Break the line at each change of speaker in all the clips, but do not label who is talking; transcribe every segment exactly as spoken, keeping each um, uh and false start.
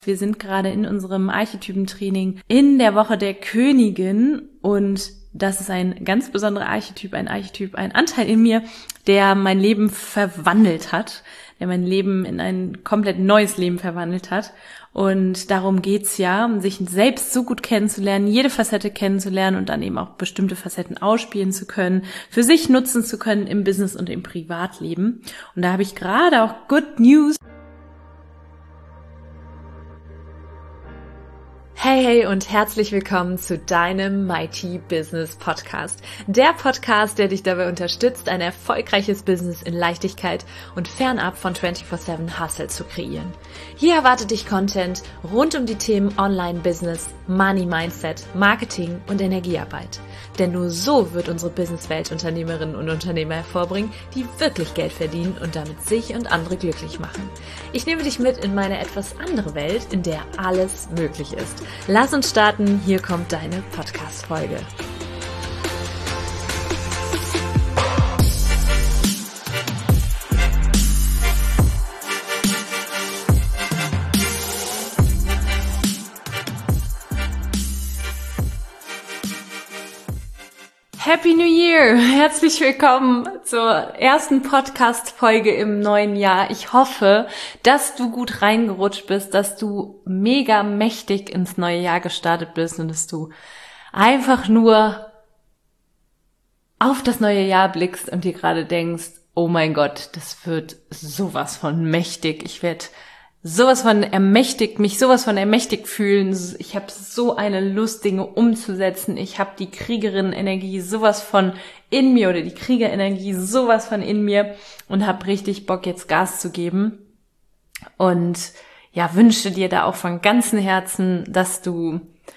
Wir sind gerade in unserem Archetypentraining in der Woche der Königin und das ist ein ganz besonderer Archetyp, ein Archetyp, ein Anteil in mir, der mein Leben verwandelt hat, der mein Leben in ein komplett neues Leben verwandelt hat. Und darum geht's ja, sich selbst so gut kennenzulernen, jede Facette kennenzulernen und dann eben auch bestimmte Facetten ausspielen zu können, für sich nutzen zu können im Business und im Privatleben. Und da habe ich gerade auch Good News.
Hey, hey und herzlich willkommen zu deinem Mighty Business Podcast. Der Podcast, der dich dabei unterstützt, ein erfolgreiches Business in Leichtigkeit und fernab von vierundzwanzig sieben Hustle zu kreieren. Hier erwartet dich Content rund um die Themen Online-Business, Money-Mindset, Marketing und Energiearbeit. Denn nur so wird unsere Businesswelt Unternehmerinnen und Unternehmer hervorbringen, die wirklich Geld verdienen und damit sich und andere glücklich machen. Ich nehme dich mit in meine etwas andere Welt, in der alles möglich ist. Lass uns starten, hier kommt deine Podcast-Folge.
Happy New Year! Herzlich willkommen zur ersten Podcast-Folge im neuen Jahr. Ich hoffe, dass du gut reingerutscht bist, dass du mega mächtig ins neue Jahr gestartet bist und dass du einfach nur auf das neue Jahr blickst und dir gerade denkst, oh mein Gott, das wird sowas von mächtig. Ich werde sowas von ermächtigt, mich sowas von ermächtigt fühlen. Ich habe so eine Lust, Dinge umzusetzen. Ich habe die Kriegerinnen-Energie sowas von in mir oder die Kriegerenergie sowas von in mir und habe richtig Bock, jetzt Gas zu geben. Und ja, wünsche dir da auch von ganzem Herzen, dass du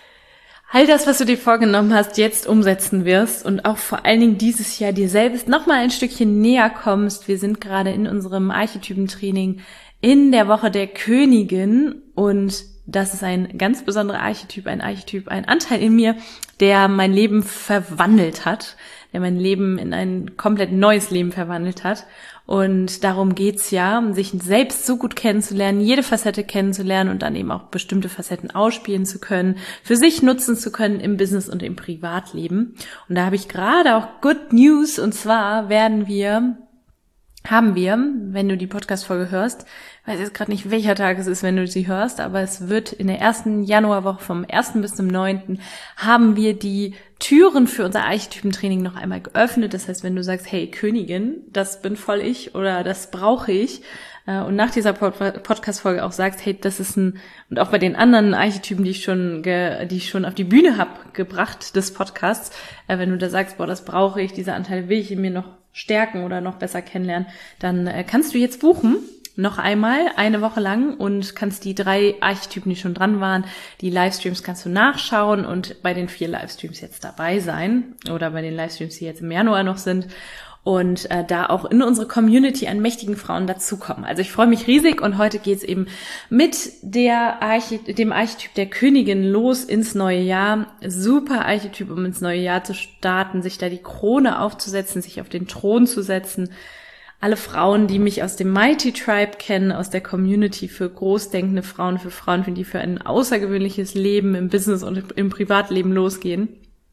all das, was du dir vorgenommen hast, jetzt umsetzen wirst und auch vor allen Dingen dieses Jahr dir selbst nochmal ein Stückchen näher kommst. Wir sind gerade in unserem Archetypentraining in der Woche der Königin und das ist ein ganz besonderer Archetyp, ein Archetyp, ein Anteil in mir, der mein Leben verwandelt hat, der mein Leben in ein komplett neues Leben verwandelt hat. Und darum geht's ja, sich selbst so gut kennenzulernen, jede Facette kennenzulernen und dann eben auch bestimmte Facetten ausspielen zu können, für sich nutzen zu können im Business und im Privatleben. Und da habe ich gerade auch Good News und zwar werden wir haben wir, wenn du die Podcast-Folge hörst, ich weiß jetzt gerade nicht, welcher Tag es ist, wenn du sie hörst, aber es wird in der ersten Januarwoche vom ersten bis zum neunten haben wir die Türen für unser Archetypentraining noch einmal geöffnet. Das heißt, wenn du sagst, hey Königin, das bin voll ich oder das brauche ich und nach dieser Podcast-Folge auch sagst, hey, das ist ein, und auch bei den anderen Archetypen, die ich schon ge, die ich schon auf die Bühne habe gebracht des Podcasts, wenn du da sagst, boah, das brauche ich, diese Anteile will ich in mir noch stärken oder noch besser kennenlernen, dann äh, kannst du jetzt buchen, noch einmal, eine Woche lang und kannst die drei Archetypen, die schon dran waren, die Livestreams kannst du nachschauen und bei den vier Livestreams jetzt dabei sein oder bei den Livestreams, die jetzt im Januar noch sind und äh, da auch in unsere Community an mächtigen Frauen dazukommen. Also ich freue mich riesig und heute geht's eben mit der Arche- dem Archetyp der Königin los ins neue Jahr. Super Archetyp, um ins neue Jahr zu starten, sich da die Krone aufzusetzen, sich auf den Thron zu setzen. Alle Frauen, die mich aus dem Mighty Tribe kennen, aus der Community für großdenkende Frauen, für Frauen, die für ein außergewöhnliches Leben im Business und im Privatleben losgehen.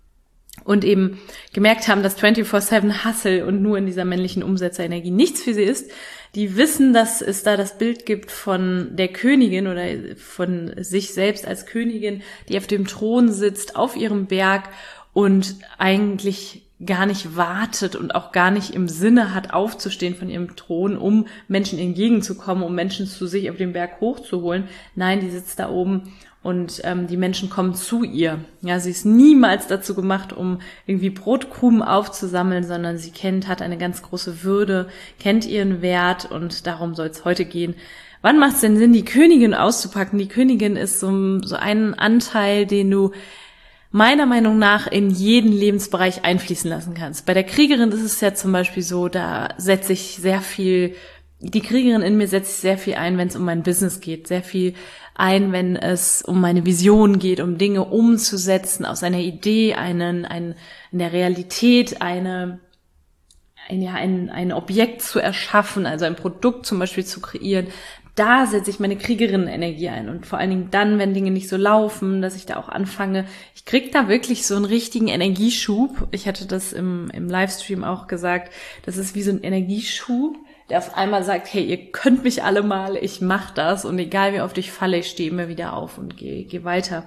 Und eben gemerkt haben, dass vierundzwanzig sieben Hustle und nur in dieser männlichen Umsetzerenergie nichts für sie ist, die wissen, dass es da das Bild gibt von der Königin oder von sich selbst als Königin, die auf dem Thron sitzt, auf ihrem Berg und eigentlich gar nicht wartet und auch gar nicht im Sinne hat, aufzustehen von ihrem Thron, um Menschen entgegenzukommen, um Menschen zu sich auf den Berg hochzuholen. Nein, die sitzt da oben und ähm, die Menschen kommen zu ihr. Ja, sie ist niemals dazu gemacht, um irgendwie Brotkrumen aufzusammeln, sondern sie kennt, hat eine ganz große Würde, kennt ihren Wert und darum soll es heute gehen. Wann macht es denn Sinn, die Königin auszupacken? Die Königin ist so, so ein Anteil, den du meiner Meinung nach in jeden Lebensbereich einfließen lassen kannst. Bei der Kriegerin ist es ja zum Beispiel so, da setze ich sehr viel, die Kriegerin in mir setzt sehr viel ein, wenn es um mein Business geht, sehr viel ein, wenn es um meine Vision geht, um Dinge umzusetzen, aus einer Idee, einen, ein, in der Realität eine, ein, ja, ein, ein Objekt zu erschaffen, also ein Produkt zum Beispiel zu kreieren. da setze ich meine Kriegerinnen-Energie ein und vor allen Dingen dann, wenn Dinge nicht so laufen, dass ich da auch anfange. Ich krieg da wirklich so einen richtigen Energieschub. Ich hatte das im, im Livestream auch gesagt. Das ist wie so ein Energieschub, der auf einmal sagt, hey, ihr könnt mich alle mal, ich mach das und egal wie oft ich falle, ich stehe immer wieder auf und gehe geh weiter.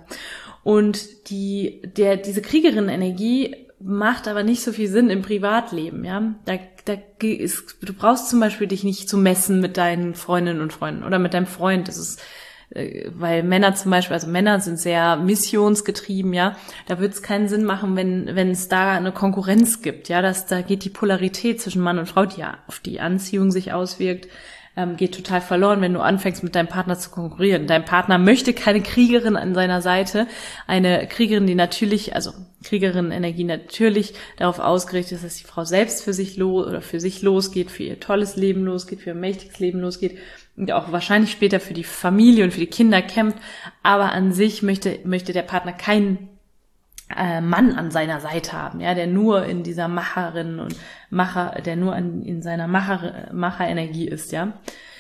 Und die, der, diese Kriegerinnen-Energie macht aber nicht so viel Sinn im Privatleben, ja. Da, da ist, du brauchst zum Beispiel dich nicht zu messen mit deinen Freundinnen und Freunden oder mit deinem Freund. Das ist, äh, weil Männer zum Beispiel, also Männer sind sehr missionsgetrieben, ja. Da wird es keinen Sinn machen, wenn, wenn es da eine Konkurrenz gibt, ja. Das, da geht die Polarität zwischen Mann und Frau, die ja auf die Anziehung sich auswirkt, ähm, geht total verloren, wenn du anfängst, mit deinem Partner zu konkurrieren. Dein Partner möchte keine Kriegerin an seiner Seite, eine Kriegerin, die natürlich, also Kriegerinnen-Energie natürlich darauf ausgerichtet ist, dass die Frau selbst für sich los oder für sich losgeht, für ihr tolles Leben losgeht, für ihr mächtiges Leben losgeht und auch wahrscheinlich später für die Familie und für die Kinder kämpft. Aber an sich möchte möchte der Partner keinen äh, Mann an seiner Seite haben, ja, der nur in dieser Macherin und Macher, der nur an, in seiner Macher, Macherenergie ist, ja.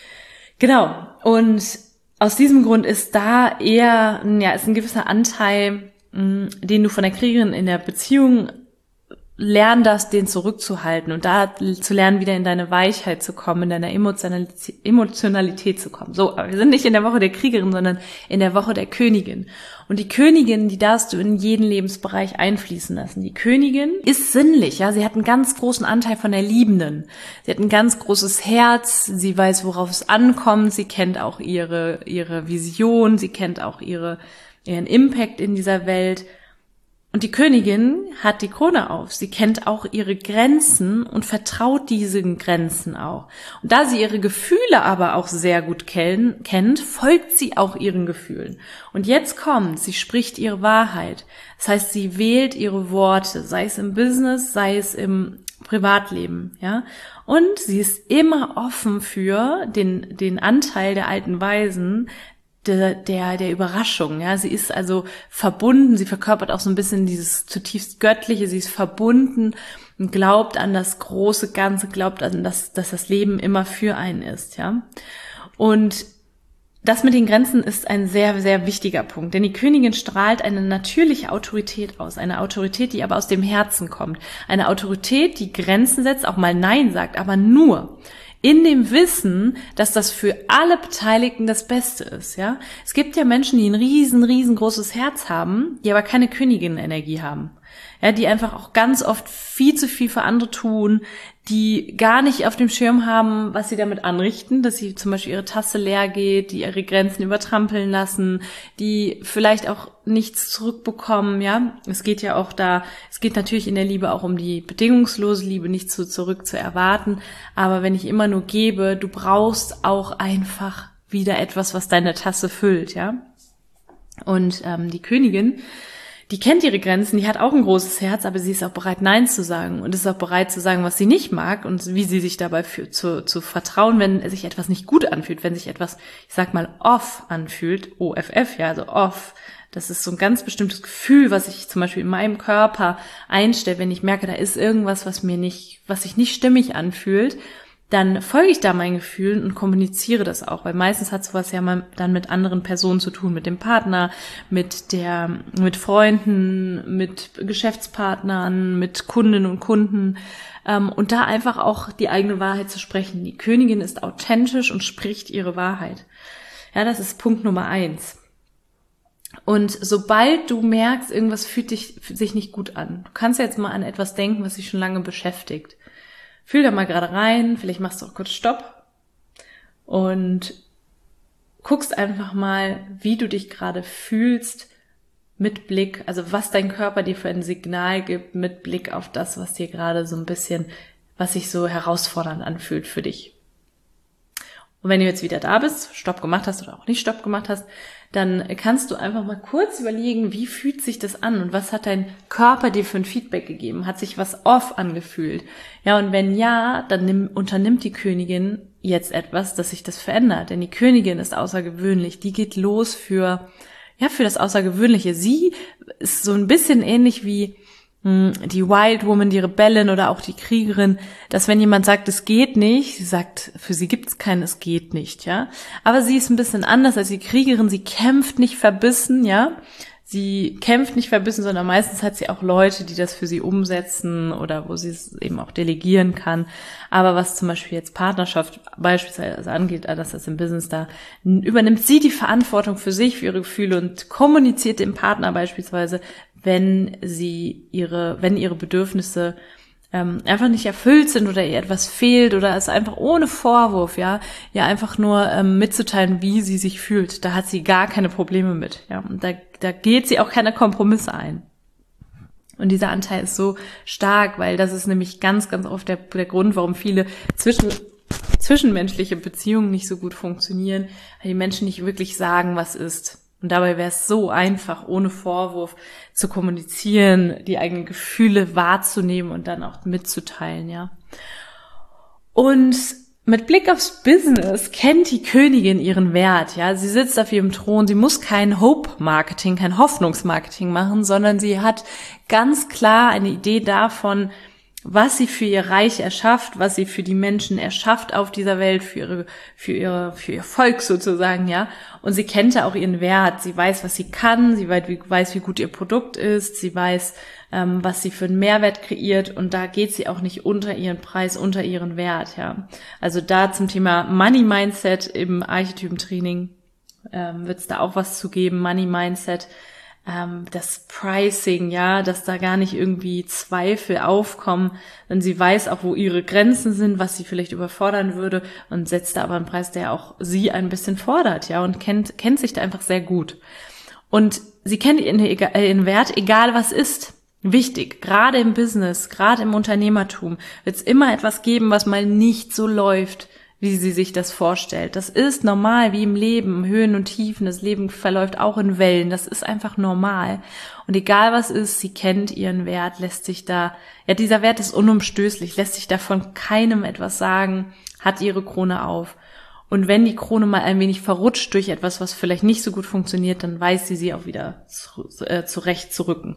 Genau. Und aus diesem Grund ist da eher, ja, ist ein gewisser Anteil, den du von der Kriegerin in der Beziehung lernen darfst, den zurückzuhalten und da zu lernen, wieder in deine Weichheit zu kommen, in deine Emotionalität, Emotionalität zu kommen. So, aber wir sind nicht in der Woche der Kriegerin, sondern in der Woche der Königin. Und die Königin, die darfst du in jeden Lebensbereich einfließen lassen. Die Königin ist sinnlich, ja, sie hat einen ganz großen Anteil von der Liebenden. Sie hat ein ganz großes Herz, sie weiß, worauf es ankommt, sie kennt auch ihre ihre Vision, sie kennt auch ihre ihren Impact in dieser Welt. Und die Königin hat die Krone auf. Sie kennt auch ihre Grenzen und vertraut diesen Grenzen auch. Und da sie ihre Gefühle aber auch sehr gut ken- kennt, folgt sie auch ihren Gefühlen. Und jetzt kommt, sie spricht ihre Wahrheit. Das heißt, sie wählt ihre Worte, sei es im Business, sei es im Privatleben, ja. Und sie ist immer offen für den, den Anteil der alten Weisen, Der, der, der Überraschung, ja, sie ist also verbunden, sie verkörpert auch so ein bisschen dieses zutiefst Göttliche, sie ist verbunden und glaubt an das große Ganze, glaubt an das, dass das Leben immer für einen ist, ja. Und das mit den Grenzen ist ein sehr, sehr wichtiger Punkt, denn die Königin strahlt eine natürliche Autorität aus, eine Autorität, die aber aus dem Herzen kommt, eine Autorität, die Grenzen setzt, auch mal Nein sagt, aber nur in dem Wissen, dass das für alle Beteiligten das Beste ist, ja. Es gibt ja Menschen, die ein riesen, riesengroßes Herz haben, die aber keine Königin-Energie haben. Ja, die einfach auch ganz oft viel zu viel für andere tun, die gar nicht auf dem Schirm haben, was sie damit anrichten, dass sie zum Beispiel ihre Tasse leer geht, die ihre Grenzen übertrampeln lassen, die vielleicht auch nichts zurückbekommen, ja. Es geht ja auch da, es geht natürlich in der Liebe auch um die bedingungslose Liebe, nichts zu, zurück zu erwarten, aber wenn ich immer nur gebe, du brauchst auch einfach wieder etwas, was deine Tasse füllt, ja. Und ähm, die Königin, die kennt ihre Grenzen, die hat auch ein großes Herz, aber sie ist auch bereit, Nein zu sagen und ist auch bereit zu sagen, was sie nicht mag und wie sie sich dabei fühlt, zu, zu vertrauen, wenn sich etwas nicht gut anfühlt, wenn sich etwas, ich sag mal, off anfühlt, O F F, ja, also off. Das ist so ein ganz bestimmtes Gefühl, was ich zum Beispiel in meinem Körper einstelle, wenn ich merke, da ist irgendwas, was mir nicht, was sich nicht stimmig anfühlt, dann folge ich da meinen Gefühlen und kommuniziere das auch, weil meistens hat sowas ja mal dann mit anderen Personen zu tun, mit dem Partner, mit der, mit Freunden, mit Geschäftspartnern, mit Kundinnen und Kunden, ähm, und da einfach auch die eigene Wahrheit zu sprechen. Die Königin ist authentisch und spricht ihre Wahrheit. Ja, das ist Punkt Nummer eins. Und sobald du merkst, irgendwas fühlt dich, fühlt sich nicht gut an, du kannst jetzt mal an etwas denken, was dich schon lange beschäftigt. Fühl da mal gerade rein, vielleicht machst du auch kurz Stopp und guckst einfach mal, wie du dich gerade fühlst mit Blick, also was dein Körper dir für ein Signal gibt mit Blick auf das, was dir gerade so ein bisschen, was sich so herausfordernd anfühlt für dich. Und wenn du jetzt wieder da bist, Stopp gemacht hast oder auch nicht Stopp gemacht hast, dann kannst du einfach mal kurz überlegen, wie fühlt sich das an und was hat dein Körper dir für ein Feedback gegeben? Hat sich was off angefühlt? Ja, und wenn ja, dann nimm, unternimmt die Königin jetzt etwas, dass sich das verändert. Denn die Königin ist außergewöhnlich. Die geht los für, ja, für das Außergewöhnliche. Sie ist so ein bisschen ähnlich wie die Wild Woman, die Rebellin oder auch die Kriegerin, dass wenn jemand sagt, es geht nicht, sie sagt, für sie gibt es kein, es geht nicht, ja. Aber sie ist ein bisschen anders als die Kriegerin, sie kämpft nicht verbissen, ja. Sie kämpft nicht verbissen, sondern meistens hat sie auch Leute, die das für sie umsetzen oder wo sie es eben auch delegieren kann. Aber was zum Beispiel jetzt Partnerschaft beispielsweise angeht, das ist im Business, da übernimmt sie die Verantwortung für sich, für ihre Gefühle und kommuniziert dem Partner beispielsweise, wenn sie ihre, wenn ihre Bedürfnisse ähm, einfach nicht erfüllt sind oder ihr etwas fehlt oder es einfach ohne Vorwurf, ja, ihr einfach nur ähm, mitzuteilen, wie sie sich fühlt. Da hat sie gar keine Probleme mit, ja, und da, da geht sie auch keine Kompromisse ein. Und dieser Anteil ist so stark, weil das ist nämlich ganz, ganz oft der, der Grund, warum viele zwischen zwischenmenschliche Beziehungen nicht so gut funktionieren, weil die Menschen nicht wirklich sagen, was ist. Und dabei wäre es so einfach, ohne Vorwurf zu kommunizieren, die eigenen Gefühle wahrzunehmen und dann auch mitzuteilen, ja. Und mit Blick aufs Business kennt die Königin ihren Wert, ja. Sie sitzt auf ihrem Thron, sie muss kein Hope-Marketing, kein Hoffnungsmarketing machen, sondern sie hat ganz klar eine Idee davon, was sie für ihr Reich erschafft, was sie für die Menschen erschafft auf dieser Welt, für ihre, für ihre, für ihr Volk sozusagen, ja. Und sie kennt ja auch ihren Wert. Sie weiß, was sie kann. Sie weiß, wie, weiß, wie gut ihr Produkt ist. Sie weiß, ähm, was sie für einen Mehrwert kreiert. Und da geht sie auch nicht unter ihren Preis, unter ihren Wert, ja. Also da zum Thema Money Mindset im Archetypentraining, ähm, wird es da auch was zu geben. Money Mindset. Das Pricing, ja, dass da gar nicht irgendwie Zweifel aufkommen, denn sie weiß auch, wo ihre Grenzen sind, was sie vielleicht überfordern würde und setzt da aber einen Preis, der auch sie ein bisschen fordert, ja, und kennt kennt sich da einfach sehr gut. Und sie kennt ihren, ihren Wert, egal was ist. Wichtig, gerade im Business, gerade im Unternehmertum, wird es immer etwas geben, was mal nicht so läuft, wie sie sich das vorstellt. Das ist normal, wie im Leben, Höhen und Tiefen. Das Leben verläuft auch in Wellen. Das ist einfach normal. Und egal was ist, sie kennt ihren Wert, lässt sich da, ja, dieser Wert ist unumstößlich, lässt sich davon keinem etwas sagen, hat ihre Krone auf. Und wenn die Krone mal ein wenig verrutscht durch etwas, was vielleicht nicht so gut funktioniert, dann weiß sie sie auch wieder zu, äh, zurecht zu rücken.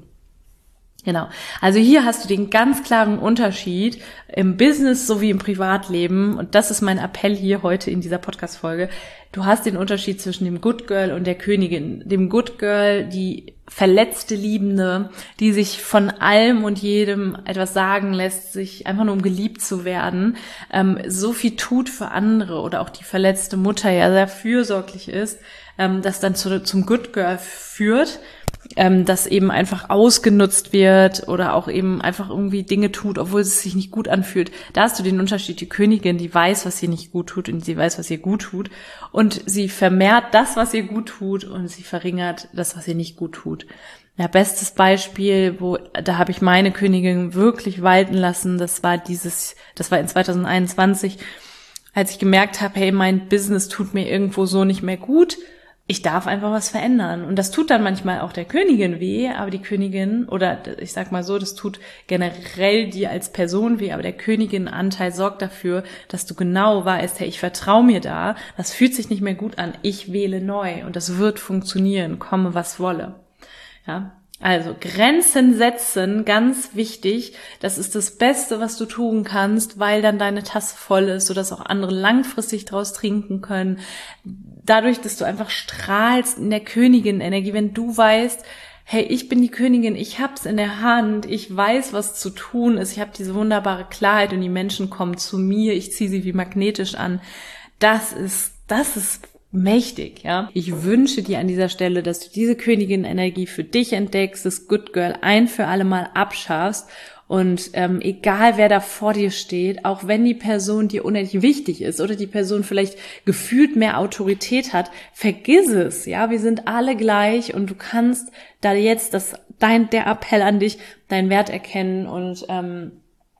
Genau. Also hier hast du den ganz klaren Unterschied im Business sowie im Privatleben. Und das ist mein Appell hier heute in dieser Podcast-Folge. Du hast den Unterschied zwischen dem Good Girl und der Königin. Dem Good Girl, die verletzte Liebende, die sich von allem und jedem etwas sagen lässt, sich einfach nur um geliebt zu werden, ähm, so viel tut für andere, oder auch die verletzte Mutter ja sehr fürsorglich ist, ähm, das dann zu, zum Good Girl führt, ähm, das eben einfach ausgenutzt wird oder auch eben einfach irgendwie Dinge tut, obwohl es sich nicht gut anfühlt. Da hast du den Unterschied, die Königin, die weiß, was ihr nicht gut tut und sie weiß, was ihr gut tut, und sie vermehrt das, was ihr gut tut, und sie verringert das, was ihr nicht gut tut. Ja, bestes Beispiel, wo da habe ich meine Königin wirklich walten lassen, das war dieses, das war in zwanzig einundzwanzig, als ich gemerkt habe, hey, mein Business tut mir irgendwo so nicht mehr gut. Ich darf einfach was verändern. Und das tut dann manchmal auch der Königin weh, aber die Königin, oder ich sag mal so, das tut generell dir als Person weh, aber der Königin-Anteil sorgt dafür, dass du genau weißt, hey, ich vertraue mir da, das fühlt sich nicht mehr gut an, ich wähle neu und das wird funktionieren, komme was wolle. Ja. Also Grenzen setzen, ganz wichtig. Das ist das Beste, was du tun kannst, weil dann deine Tasse voll ist, sodass auch andere langfristig draus trinken können. Dadurch, dass du einfach strahlst in der Königin-Energie, wenn du weißt, hey, ich bin die Königin, ich hab's in der Hand, ich weiß, was zu tun ist, ich habe diese wunderbare Klarheit und die Menschen kommen zu mir, ich ziehe sie wie magnetisch an. Das ist, das ist mächtig, ja. Ich wünsche dir an dieser Stelle, dass du diese Königin-Energie für dich entdeckst, das Good Girl ein für alle Mal abschaffst und ähm, egal wer da vor dir steht, auch wenn die Person dir unendlich wichtig ist oder die Person vielleicht gefühlt mehr Autorität hat, vergiss es, ja. Wir sind alle gleich und du kannst da jetzt das, dein, der Appell an dich, deinen Wert erkennen und ähm,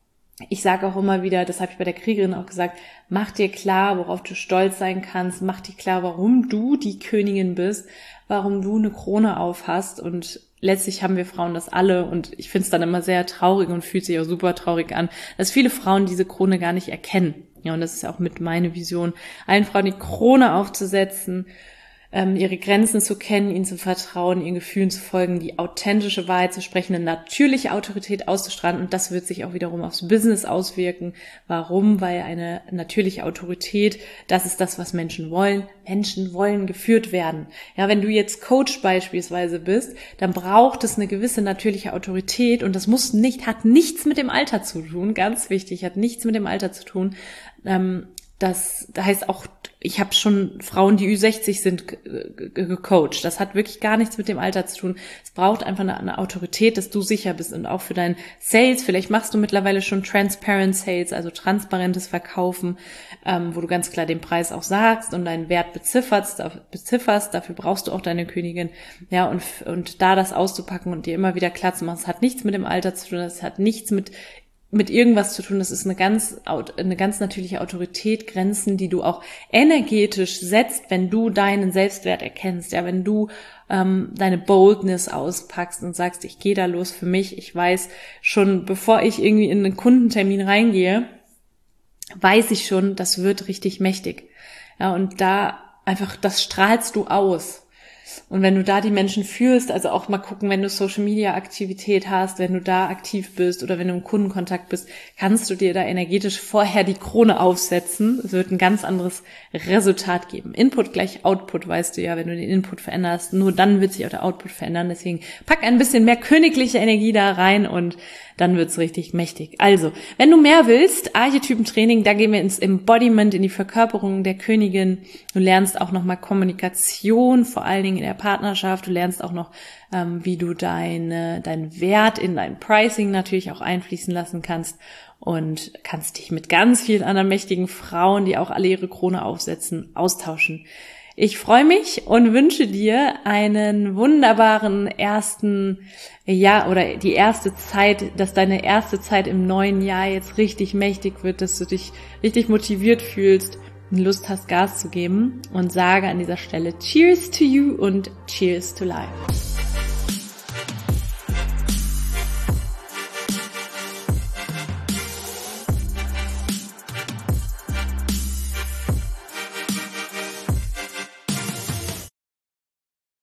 ich sage auch immer wieder, das habe ich bei der Kriegerin auch gesagt, mach dir klar, worauf du stolz sein kannst, mach dir klar, warum du die Königin bist, warum du eine Krone auf hast, und letztlich haben wir Frauen das alle, und ich finde es dann immer sehr traurig und fühlt sich auch super traurig an, dass viele Frauen diese Krone gar nicht erkennen. Ja, und das ist auch mit meine Vision, allen Frauen die Krone aufzusetzen, ähm, ihre Grenzen zu kennen, ihnen zu vertrauen, ihren Gefühlen zu folgen, die authentische Wahrheit zu sprechen, eine natürliche Autorität auszustrahlen, und das wird sich auch wiederum aufs Business auswirken. Warum? Weil eine natürliche Autorität, das ist das, was Menschen wollen. Menschen wollen geführt werden. Ja, wenn du jetzt Coach beispielsweise bist, dann braucht es eine gewisse natürliche Autorität, und das muss nicht, hat nichts mit dem Alter zu tun, ganz wichtig, hat nichts mit dem Alter zu tun. Ähm, das heißt auch, ich habe schon Frauen, die Ü sechzig sind, gecoacht. Das hat wirklich gar nichts mit dem Alter zu tun. Es braucht einfach eine, eine Autorität, dass du sicher bist, und auch für deinen Sales. Vielleicht machst du mittlerweile schon Transparent Sales, also transparentes Verkaufen, ähm, wo du ganz klar den Preis auch sagst und deinen Wert bezifferst. bezifferst. Dafür brauchst du auch deine Königin. Ja, und, und da das auszupacken und dir immer wieder klar zu machen, es hat nichts mit dem Alter zu tun, es hat nichts mit mit irgendwas zu tun. Das ist eine ganz, eine ganz natürliche Autorität, Grenzen, die du auch energetisch setzt, wenn du deinen Selbstwert erkennst, ja, wenn du ähm, deine Boldness auspackst und sagst, ich gehe da los für mich, ich weiß schon, bevor ich irgendwie in einen Kundentermin reingehe, weiß ich schon, das wird richtig mächtig. Ja, und da einfach, das strahlst du aus. Und wenn du da die Menschen führst, also auch mal gucken, wenn du Social-Media-Aktivität hast, wenn du da aktiv bist oder wenn du im Kundenkontakt bist, kannst du dir da energetisch vorher die Krone aufsetzen. Es wird ein ganz anderes Resultat geben. Input gleich Output, weißt du ja, wenn du den Input veränderst, nur dann wird sich auch der Output verändern. Deswegen pack ein bisschen mehr königliche Energie da rein, und dann wird's richtig mächtig. Also, wenn du mehr willst, Archetypentraining, da gehen wir ins Embodiment, in die Verkörperung der Königin. Du lernst auch nochmal Kommunikation, vor allen Dingen in der Partnerschaft. Du lernst auch noch, ähm, wie du deine, deinen Wert in dein Pricing natürlich auch einfließen lassen kannst, und kannst dich mit ganz vielen anderen mächtigen Frauen, die auch alle ihre Krone aufsetzen, austauschen. Ich freue mich und wünsche dir einen wunderbaren ersten Jahr oder die erste Zeit, dass deine erste Zeit im neuen Jahr jetzt richtig mächtig wird, dass du dich richtig motiviert fühlst und Lust hast, Gas zu geben, und sage an dieser Stelle Cheers to you und Cheers to life.